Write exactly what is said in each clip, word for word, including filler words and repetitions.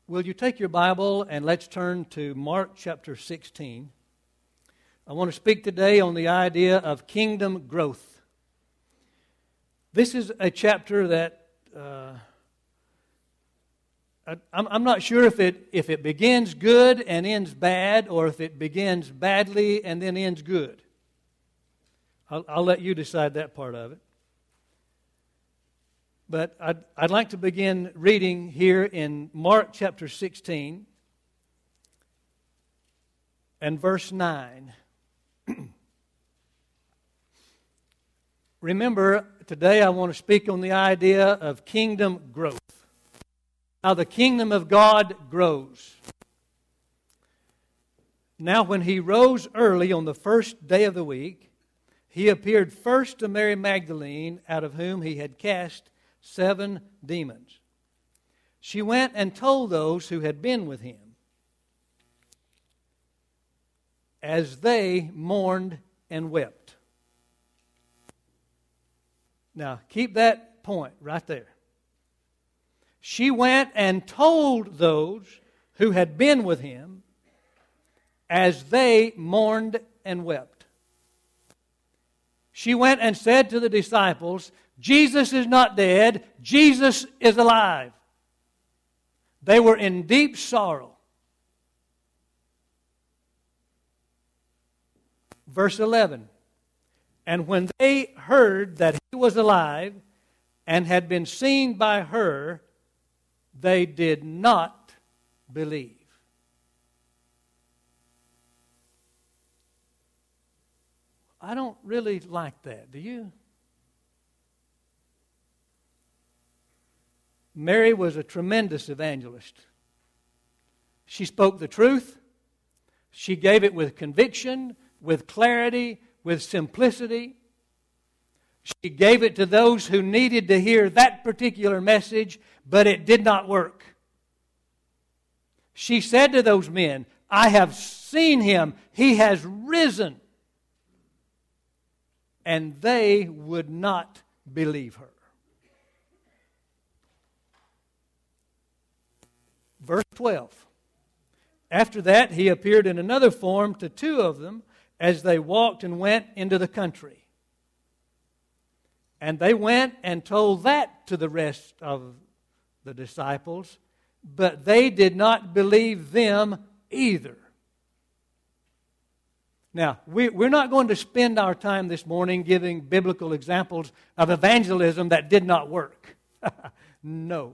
Will you take your Bible and let's turn to Mark chapter sixteen. I want to speak today on the idea of kingdom growth. This is a chapter that uh, I, I'm, I'm not sure if it if it begins good and ends bad, or if it begins badly and then ends good. I'll, I'll let you decide that part of it. But I'd, I'd like to begin reading here in Mark chapter sixteen and verse nine. Remember, today I want to speak on the idea of kingdom growth. How the kingdom of God grows. Now when he rose early on the first day of the week, he appeared first to Mary Magdalene, out of whom he had cast seven demons. She went and told those who had been with him, as they mourned and wept. Now, keep that point right there. She went and told those who had been with him, as they mourned and wept. She went and said to the disciples, Jesus is not dead, Jesus is alive. They were in deep sorrow. Verse eleven. And when they heard that he was alive and had been seen by her, they did not believe. I don't really like that, do you? Mary was a tremendous evangelist. She spoke the truth. She gave it with conviction, with clarity, with simplicity. She gave it to those who needed to hear that particular message, but it did not work. She said to those men, I have seen him. He has risen. And they would not believe her. Verse twelve. After that, he appeared in another form to two of them as they walked and went into the country. And they went and told that to the rest of the disciples, but they did not believe them either. Now, we, we're not going to spend our time this morning giving biblical examples of evangelism that did not work. No.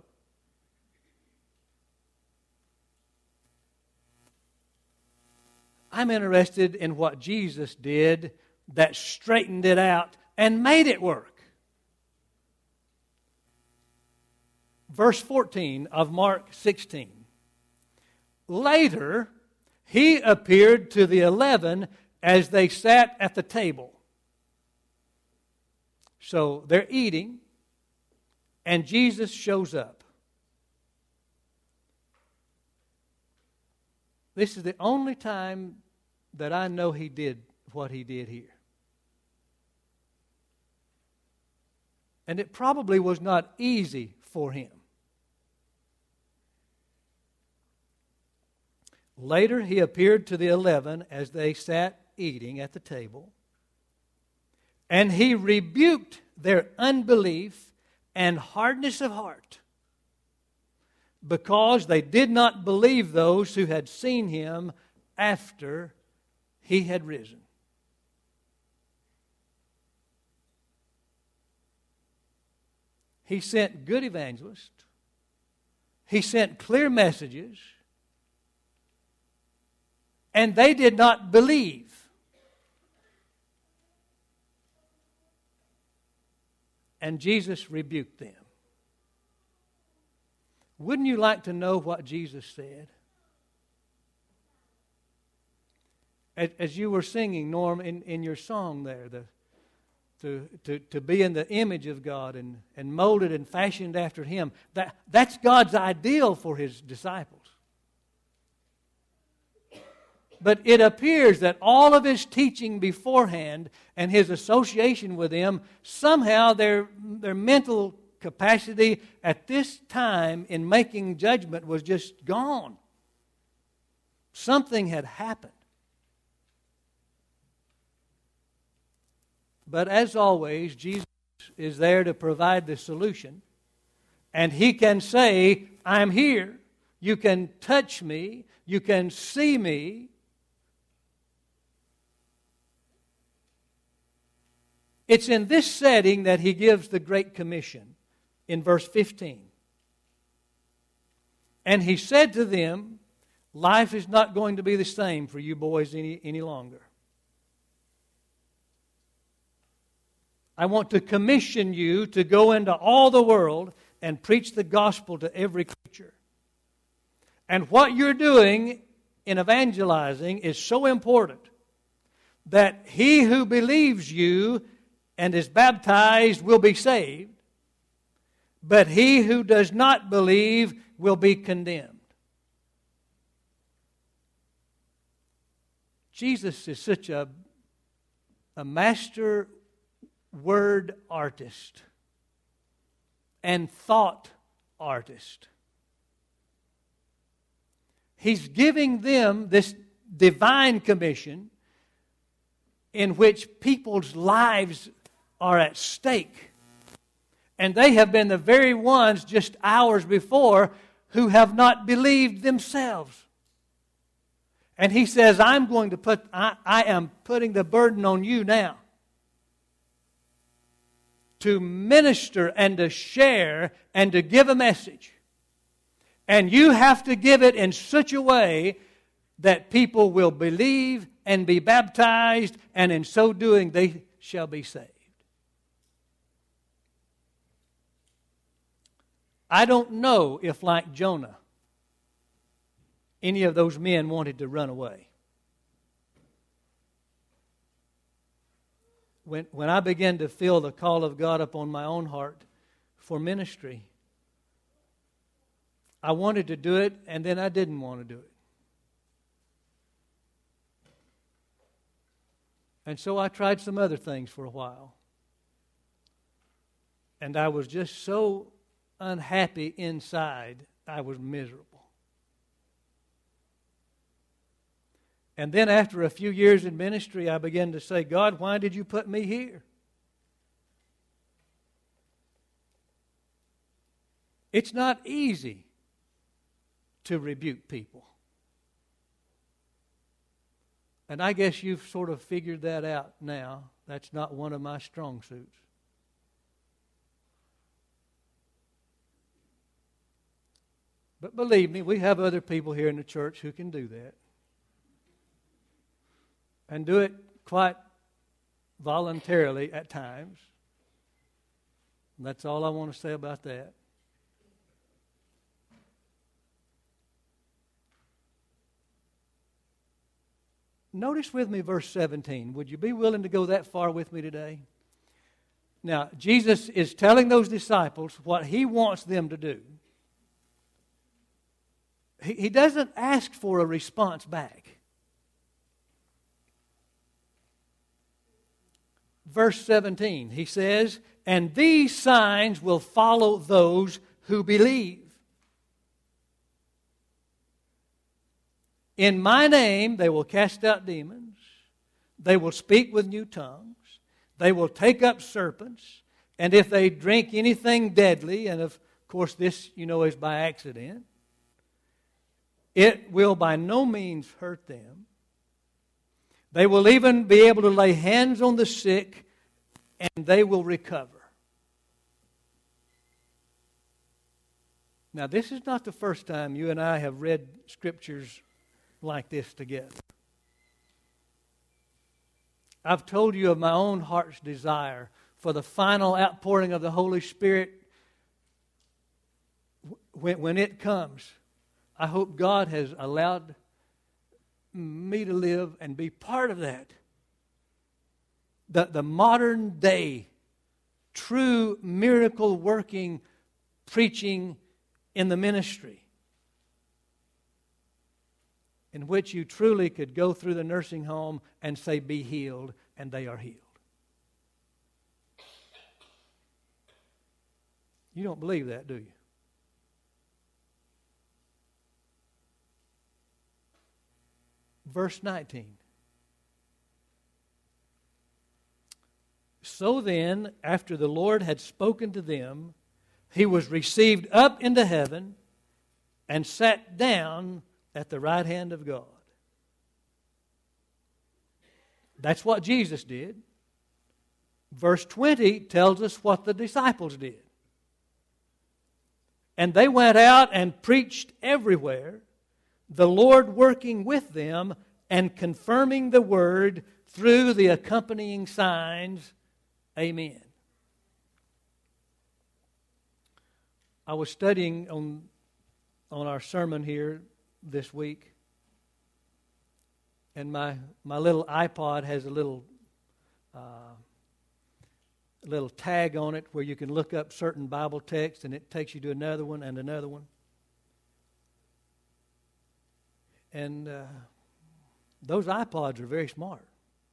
I'm interested in what Jesus did that straightened it out and made it work. Verse fourteen of Mark sixteen. Later, he appeared to the eleven as they sat at the table. So they're eating, and Jesus shows up. This is the only time that I know he did what he did here. And it probably was not easy for him. Later, he appeared to the eleven as they sat eating at the table, and he rebuked their unbelief and hardness of heart, because they did not believe those who had seen him after he had risen. He sent good evangelists. He sent clear messages. And they did not believe. And Jesus rebuked them. Wouldn't you like to know what Jesus said? As, as you were singing, Norm, in, in your song there, the, to, to, to be in the image of God and, and molded and fashioned after Him, that, that's God's ideal for His disciples. But it appears that all of His teaching beforehand and His association with them, somehow their, their mental capacity at this time in making judgment was just gone. Something had happened. But as always, Jesus is there to provide the solution. And He can say, I'm here. You can touch me. You can see me. It's in this setting that He gives the Great Commission in verse fifteen. And He said to them, life is not going to be the same for you boys any, any longer. I want to commission you to go into all the world and preach the gospel to every creature. And what you're doing in evangelizing is so important that he who believes you and is baptized will be saved, but he who does not believe will be condemned. Jesus is such a, a master word artist and thought artist. He's giving them this divine commission in which people's lives are at stake. And they have been the very ones just hours before who have not believed themselves. And He says, I'm going to put, I, I am putting the burden on you now to minister and to share and to give a message. And you have to give it in such a way that people will believe and be baptized, and in so doing they shall be saved. I don't know if, like Jonah, any of those men wanted to run away. When, when I began to feel the call of God upon my own heart for ministry, I wanted to do it, and then I didn't want to do it. And so I tried some other things for a while. And I was just so unhappy inside, I was miserable. And then after a few years in ministry, I began to say, God, why did you put me here? It's not easy to rebuke people. And I guess you've sort of figured that out now. That's not one of my strong suits. But believe me, we have other people here in the church who can do that. And do it quite voluntarily at times. And that's all I want to say about that. Notice with me verse seventeen. Would you be willing to go that far with me today? Now, Jesus is telling those disciples what He wants them to do. He, he doesn't ask for a response back. Verse seventeen, He says, and these signs will follow those who believe. In my name they will cast out demons. They will speak with new tongues. They will take up serpents. And if they drink anything deadly, and of course this, you know, is by accident, it will by no means hurt them. They will even be able to lay hands on the sick, and they will recover. Now, this is not the first time you and I have read scriptures like this together. I've told you of my own heart's desire for the final outpouring of the Holy Spirit. When, when it comes, I hope God has allowed me to live and be part of that. The, the modern day, true miracle working, preaching in the ministry, in which you truly could go through the nursing home and say, be healed, and they are healed. You don't believe that, do you? Verse nineteen. So then, after the Lord had spoken to them, he was received up into heaven and sat down at the right hand of God. That's what Jesus did. Verse twenty tells us what the disciples did. And they went out and preached everywhere, the Lord working with them and confirming the word through the accompanying signs. Amen. I was studying on, on our sermon here this week, and my, my little iPod has a little uh, little tag on it where you can look up certain Bible texts, and it takes you to another one and another one. And uh, those iPods are very smart.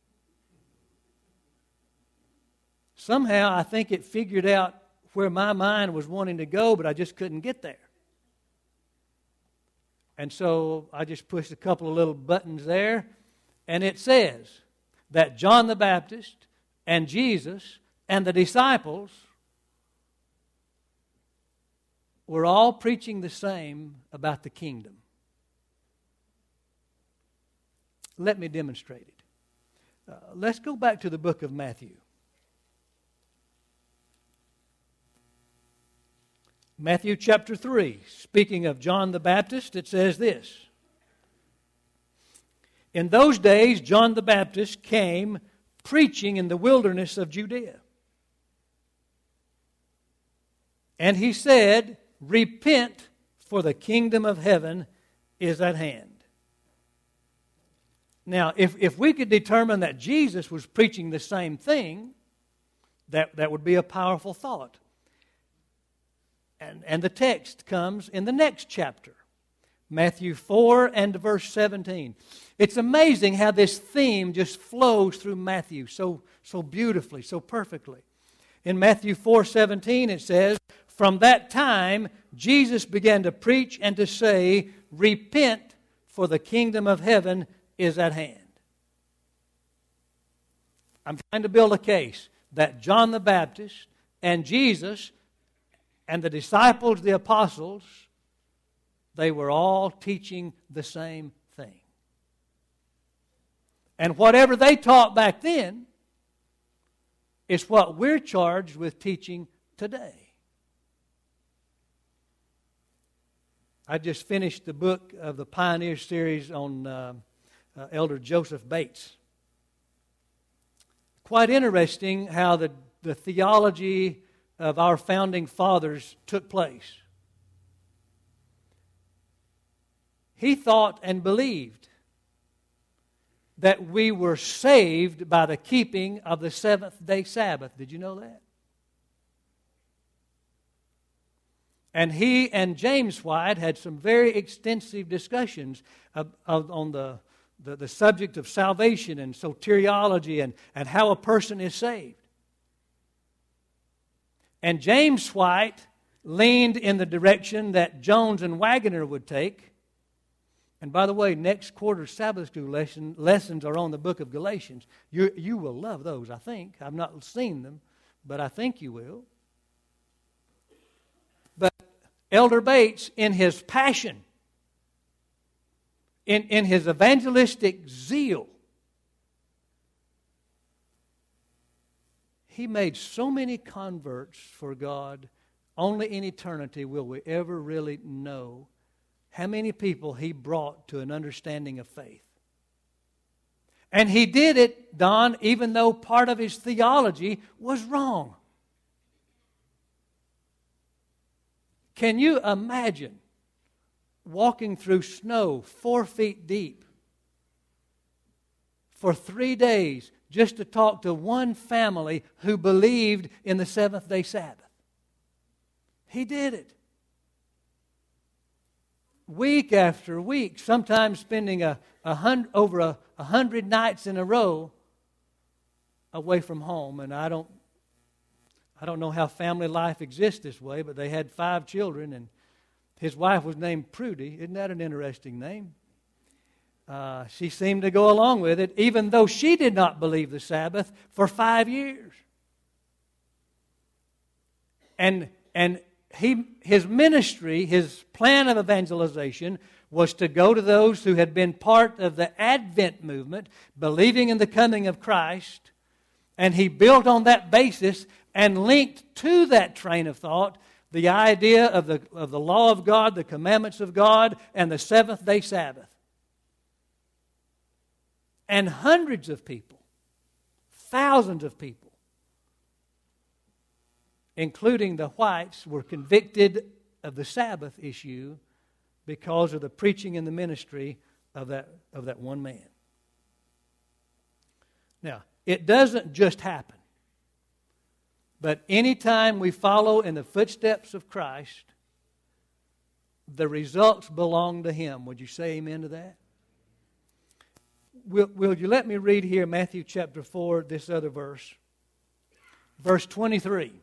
Somehow I think it figured out where my mind was wanting to go, but I just couldn't get there. And so I just pushed a couple of little buttons there, and it says that John the Baptist and Jesus and the disciples were all preaching the same about the kingdom. Let me demonstrate it. Uh, let's go back to the book of Matthew. Matthew chapter three, speaking of John the Baptist, it says this. In those days, John the Baptist came preaching in the wilderness of Judea. And he said, repent, for the kingdom of heaven is at hand. Now, if, if we could determine that Jesus was preaching the same thing, that, that would be a powerful thought. And, and the text comes in the next chapter, Matthew four and verse seventeen. It's amazing how this theme just flows through Matthew so, so beautifully, so perfectly. In Matthew four seventeen it says, from that time Jesus began to preach and to say, repent, for the kingdom of heaven is at hand. I'm trying to build a case that John the Baptist and Jesus and the disciples, the apostles, they were all teaching the same thing. And whatever they taught back then is what we're charged with teaching today. I just finished the book of the Pioneer series on uh, uh, Elder Joseph Bates. Quite interesting how the, the theology of our founding fathers took place. He thought and believed that we were saved by the keeping of the seventh day Sabbath. Did you know that? And he and James White had some very extensive discussions of, of, on the, the, the subject of salvation and soteriology and, and how a person is saved. And James White leaned in the direction that Jones and Waggoner would take. And by the way, next quarter's Sabbath school lesson, lessons are on the book of Galatians. You, you will love those, I think. I've not seen them, but I think you will. But Elder Bates, in his passion, in, in his evangelistic zeal, he made so many converts for God, only in eternity will we ever really know how many people he brought to an understanding of faith. And he did it, Don, even though part of his theology was wrong. Can you imagine walking through snow four feet deep for three days just to talk to one family who believed in the seventh day Sabbath? He did it. Week after week, sometimes spending a, a hundred, over a, a hundred nights in a row away from home. And I don't, I don't know how family life exists this way, but they had five children, and his wife was named Prudy. Isn't that an interesting name? Uh, she seemed to go along with it, even though she did not believe the Sabbath for five years. And and he his ministry, his plan of evangelization, was to go to those who had been part of the Advent movement, believing in the coming of Christ, and he built on that basis and linked to that train of thought the idea of the, of the law of God, the commandments of God, and the seventh-day Sabbath. And hundreds of people, thousands of people, including the whites, were convicted of the Sabbath issue because of the preaching and the ministry of that, of that one man. Now, it doesn't just happen. But anytime we follow in the footsteps of Christ, the results belong to Him. Would you say amen to that? Will, will you let me read here Matthew chapter four, this other verse. Verse twenty-three.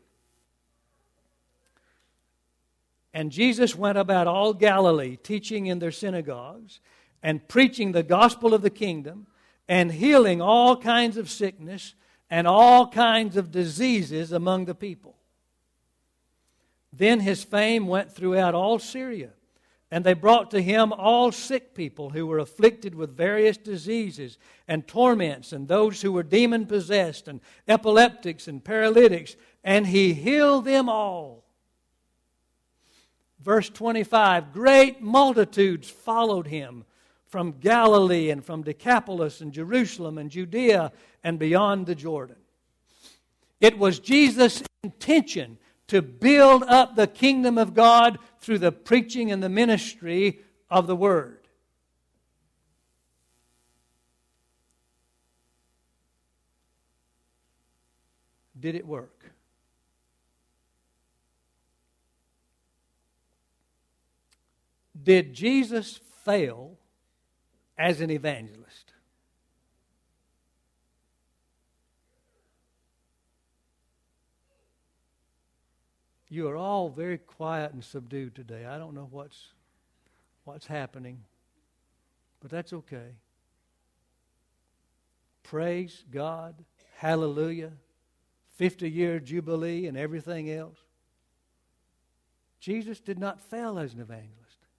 And Jesus went about all Galilee, teaching in their synagogues, and preaching the gospel of the kingdom, and healing all kinds of sickness and all kinds of diseases among the people. Then his fame went throughout all Syria, and they brought to him all sick people who were afflicted with various diseases and torments, and those who were demon-possessed, and epileptics and paralytics, and he healed them all. Verse twenty-five, great multitudes followed him from Galilee and from Decapolis and Jerusalem and Judea and beyond the Jordan. It was Jesus' intention to build up the kingdom of God through the preaching and the ministry of the Word. Did it work? Did Jesus fail as an evangelist? You are all very quiet and subdued today. I don't know what's what's happening, but that's okay. Praise God, hallelujah, fifty-year jubilee and everything else. Jesus did not fail as an evangelist.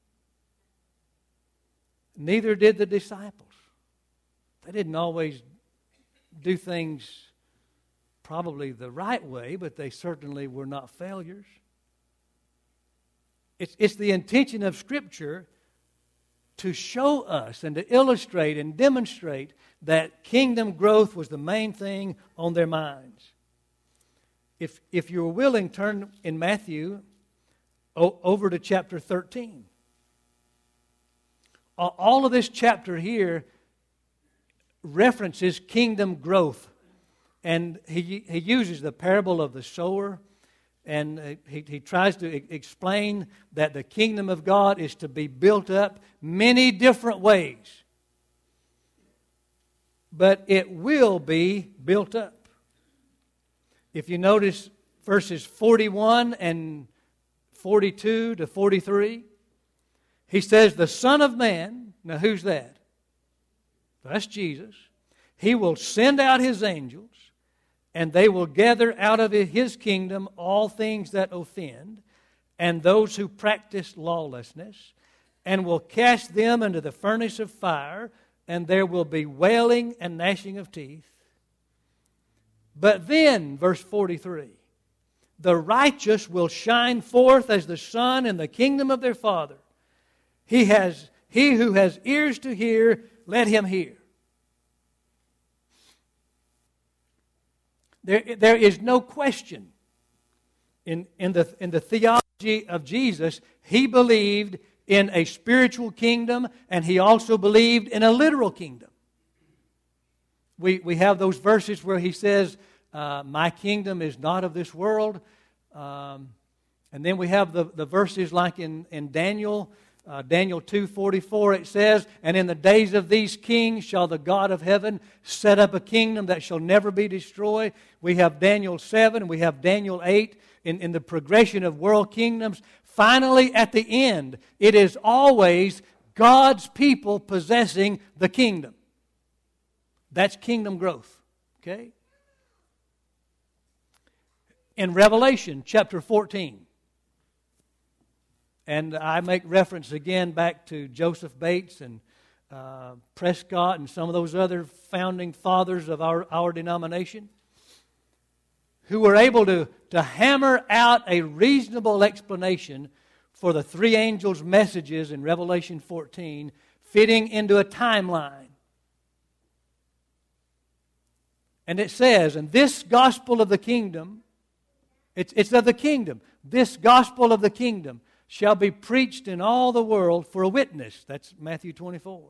Neither did the disciples. They didn't always do things probably the right way, but they certainly were not failures. It's, it's the intention of Scripture to show us and to illustrate and demonstrate that kingdom growth was the main thing on their minds. If, if you're willing, turn in Matthew o- over to chapter thirteen. All of this chapter here references kingdom growth. And he, he uses the parable of the sower. And he, he tries to explain that the kingdom of God is to be built up many different ways. But it will be built up. If you notice verses forty-one and forty-two to forty-three, he says, the Son of Man, now who's that? That's Jesus. He will send out His angels, and they will gather out of His kingdom all things that offend, and those who practice lawlessness, and will cast them into the furnace of fire, and there will be wailing and gnashing of teeth. But then, verse forty-three, the righteous will shine forth as the sun in the kingdom of their Father. He has he who has ears to hear, let him hear. There, there is no question in, in, the, in the theology of Jesus. He believed in a spiritual kingdom, and He also believed in a literal kingdom. We, we have those verses where He says, uh, my kingdom is not of this world. Um, and then we have the, the verses like in, in Daniel, Uh, Daniel two forty-four, it says, "And in the days of these kings shall the God of heaven set up a kingdom that shall never be destroyed." We have Daniel seven, we have Daniel eight in, in the progression of world kingdoms. Finally, at the end, it is always God's people possessing the kingdom. That's kingdom growth. Okay? In Revelation chapter fourteen, and I make reference again back to Joseph Bates and uh, Prescott and some of those other founding fathers of our, our denomination, who were able to, to hammer out a reasonable explanation for the three angels' messages in Revelation fourteen, fitting into a timeline. And it says, "And this gospel of the kingdom," it's, it's of the kingdom, "this gospel of the kingdom shall be preached in all the world for a witness." That's Matthew twenty-four.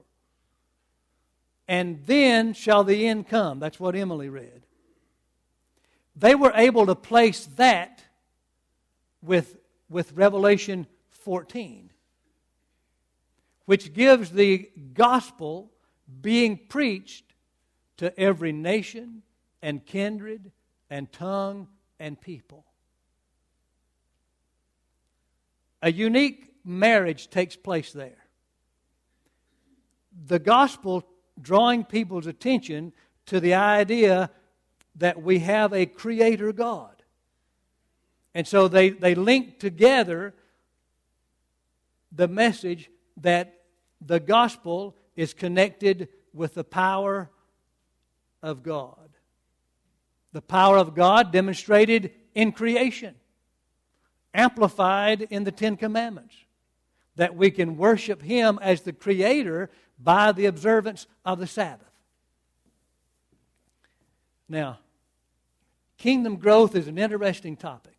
"And then shall the end come." That's what Emily read. They were able to place that with, with Revelation fourteen, which gives the gospel being preached to every nation and kindred and tongue and people. A unique marriage takes place there. The gospel drawing people's attention to the idea that we have a creator God. And so they, they link together the message that the gospel is connected with the power of God. The power of God demonstrated in creation, amplified in the Ten Commandments, that we can worship Him as the Creator by the observance of the Sabbath. Now, kingdom growth is an interesting topic.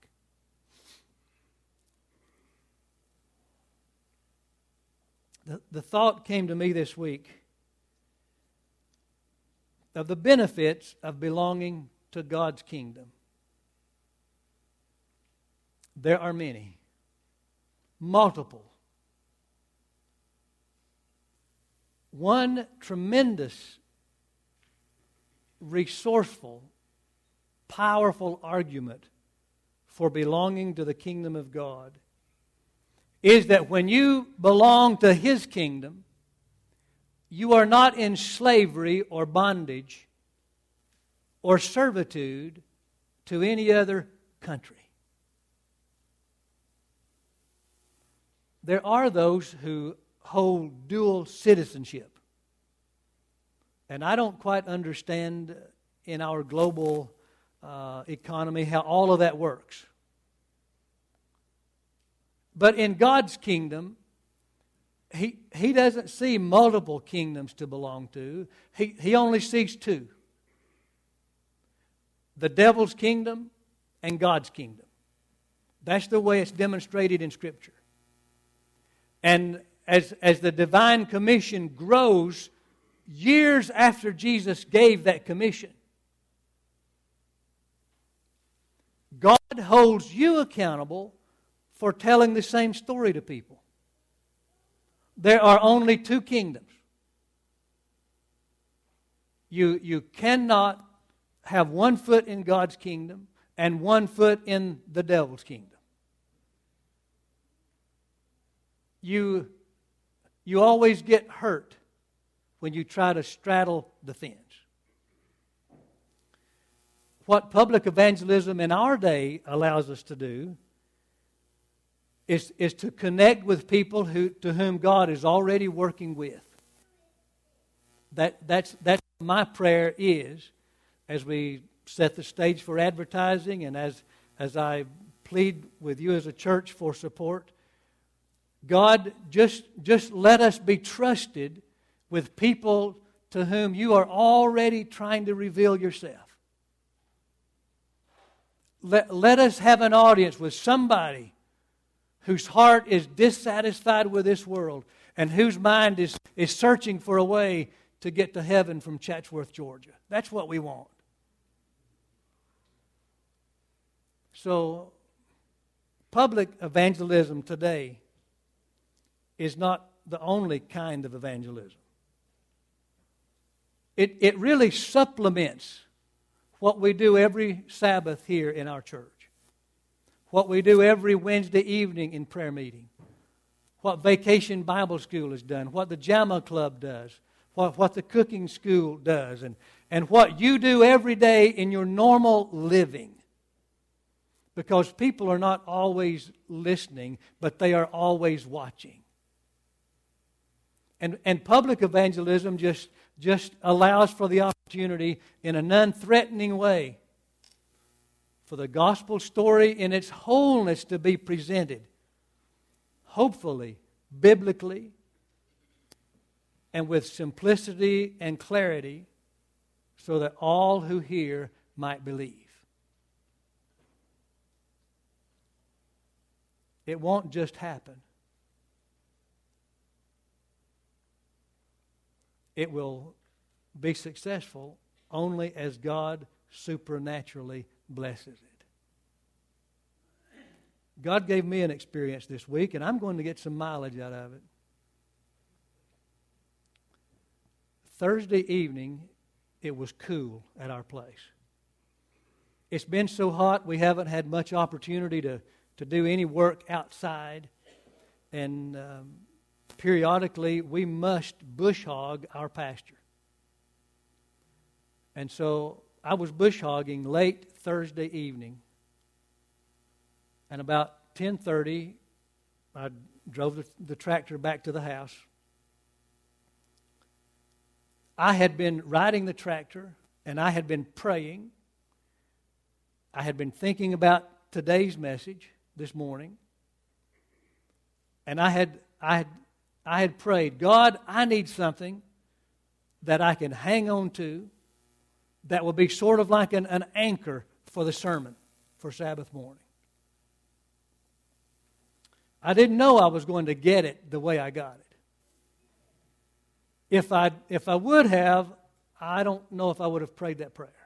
The, the thought came to me this week of the benefits of belonging to God's kingdom. There are many, multiple. One tremendous, resourceful, powerful argument for belonging to the kingdom of God is that when you belong to His kingdom, you are not in slavery or bondage or servitude to any other country. There are those who hold dual citizenship. And I don't quite understand in our global uh, economy how all of that works. But in God's kingdom, He, he doesn't see multiple kingdoms to belong to. He, he only sees two. The devil's kingdom and God's kingdom. That's the way it's demonstrated in Scripture. And as, as the divine commission grows, years after Jesus gave that commission, God holds you accountable for telling the same story to people. There are only two kingdoms. You, you cannot have one foot in God's kingdom and one foot in the devil's kingdom. You, you always get hurt when you try to straddle the fence. What public evangelism in our day allows us to do is, is to connect with people who, to whom God is already working with. That, that's, that's what my prayer is as we set the stage for advertising and as, as I plead with you as a church for support. God, just, just let us be trusted with people to whom you are already trying to reveal yourself. Let, let us have an audience with somebody whose heart is dissatisfied with this world and whose mind is, is searching for a way to get to heaven from Chatsworth, Georgia. That's what we want. So, public evangelism today is not the only kind of evangelism. It, it really supplements what we do every Sabbath here in our church, what we do every Wednesday evening in prayer meeting, what Vacation Bible School has done, what the JAMA Club does, what, what the cooking school does, and, and what you do every day in your normal living. Because people are not always listening, but they are always watching. And, and public evangelism just, just allows for the opportunity in a non-threatening way for the gospel story in its wholeness to be presented, hopefully, biblically, and with simplicity and clarity, so that all who hear might believe. It won't just happen. It will be successful only as God supernaturally blesses it. God gave me an experience this week, and I'm going to get some mileage out of it. Thursday evening, it was cool at our place. It's been so hot, we haven't had much opportunity to, to do any work outside. And um, periodically, we must bush hog our pasture. And so I was bush hogging late Thursday evening. And about ten thirty, I drove the, the tractor back to the house. I had been riding the tractor, and I had been praying. I had been thinking about today's message this morning. And I had, I had, I had prayed, God, I need something that I can hang on to that will be sort of like an, an anchor for the sermon for Sabbath morning. I didn't know I was going to get it the way I got it. If I if I would have, I don't know if I would have prayed that prayer.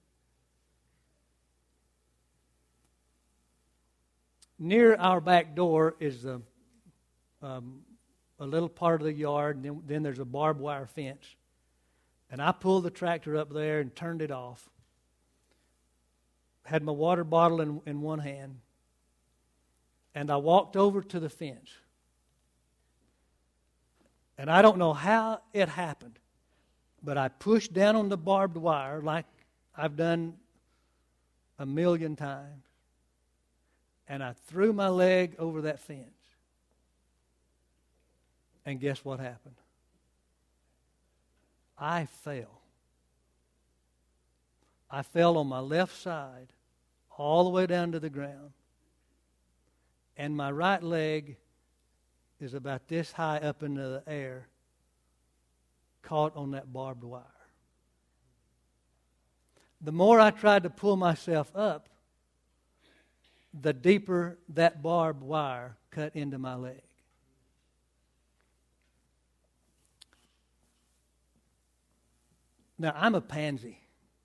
Near our back door is a, um, a little part of the yard, and then, then there's a barbed wire fence. And I pulled the tractor up there and turned it off. Had my water bottle in, in one hand. And I walked over to the fence. And I don't know how it happened, but I pushed down on the barbed wire like I've done a million times. And I threw my leg over that fence. And guess what happened? I fell. I fell on my left side all the way down to the ground. And my right leg is about this high up into the air, caught on that barbed wire. The more I tried to pull myself up, the deeper that barbed wire cut into my leg. Now, I'm a pansy.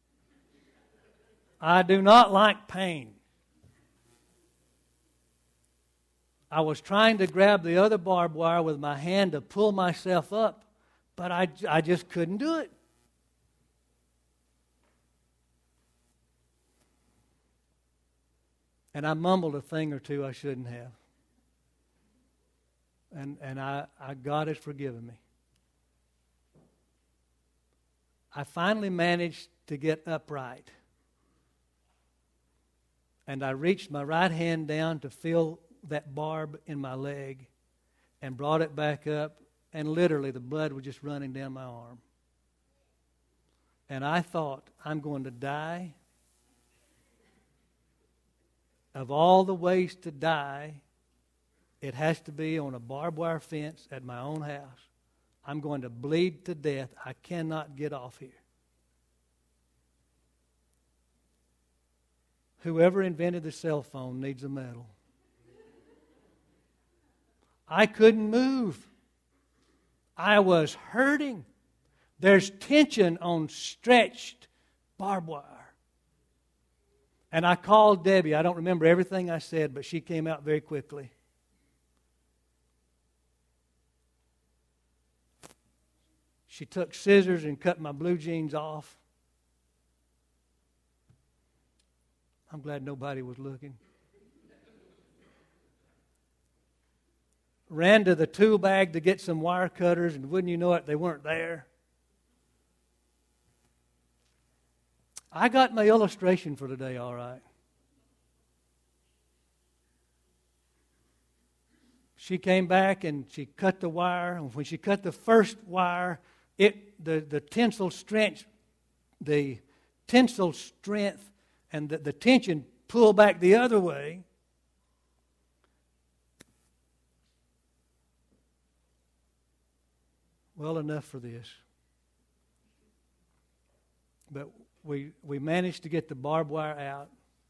I do not like pain. I was trying to grab the other barbed wire with my hand to pull myself up, but I, I just couldn't do it. And I mumbled a thing or two I shouldn't have. And, and I, I, God has forgiven me. I finally managed to get upright. And I reached my right hand down to feel that barb in my leg and brought it back up, and literally the blood was just running down my arm. And I thought, I'm going to die. Of all the ways to die, it has to be on a barbed wire fence at my own house. I'm going to bleed to death. I cannot get off here. Whoever invented the cell phone needs a medal. I couldn't move. I was hurting. There's tension on stretched barbed wire. And I called Debbie. I don't remember everything I said, but she came out very quickly. She took scissors and cut my blue jeans off. I'm glad nobody was looking. Ran to the tool bag to get some wire cutters, and wouldn't you know it, they weren't there. I got my illustration for today, all right. She came back and she cut the wire. And when she cut the first wire, it the, the tensile strength, the tensile strength and the, the tension pulled back the other way. Well, enough for this. But we we managed to get the barbed wire out.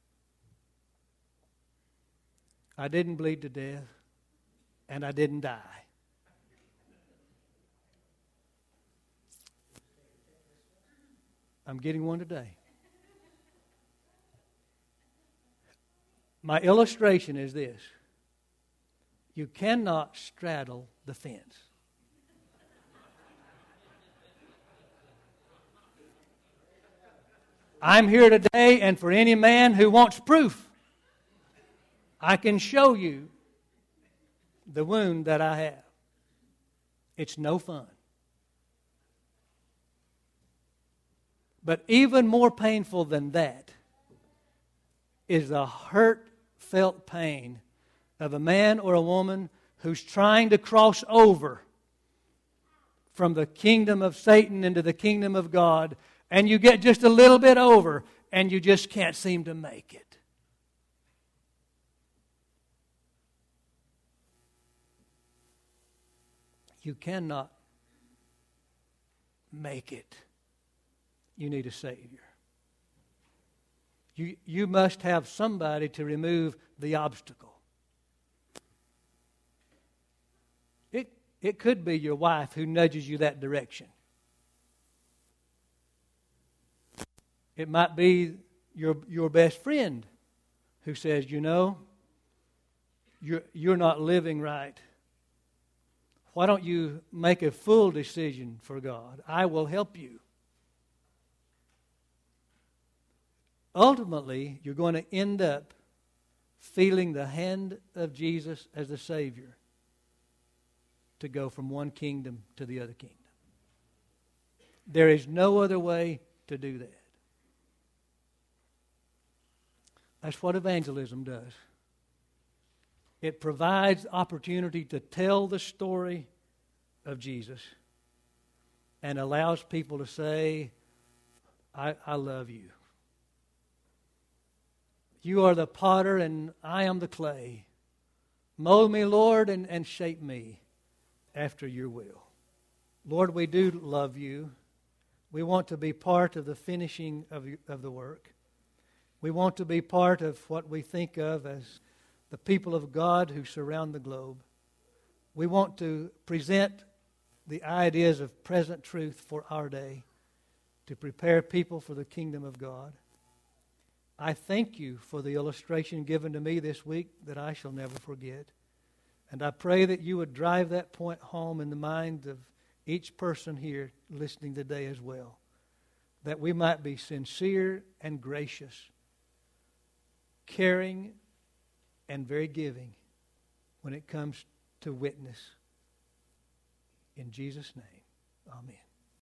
I didn't bleed to death, and I didn't die. I'm getting one today. My illustration is this. You cannot straddle the fence. I'm here today, and for any man who wants proof, I can show you the wound that I have. It's no fun. But even more painful than that is the hurt-felt pain of a man or a woman who's trying to cross over from the kingdom of Satan into the kingdom of God, and you get just a little bit over, and you just can't seem to make it. You cannot make it. You need a Savior. You, you must have somebody to remove the obstacle. It, it could be your wife who nudges you that direction. It might be your, your best friend who says, you know, you're, you're not living right. Why don't you make a full decision for God? I will help you. Ultimately, you're going to end up feeling the hand of Jesus as the Savior to go from one kingdom to the other kingdom. There is no other way to do that. That's what evangelism does. It provides opportunity to tell the story of Jesus and allows people to say, I, I love you. You are the potter and I am the clay. Mold me, Lord, and, and shape me after your will. Lord, we do love you. We want to be part of the finishing of, of the work. We want to be part of what we think of as the people of God who surround the globe. We want to present the ideas of present truth for our day to prepare people for the kingdom of God. I thank you for the illustration given to me this week that I shall never forget. And I pray that you would drive that point home in the mind of each person here listening today as well. That we might be sincere and gracious, caring and very giving when it comes to witness. In Jesus' name, amen.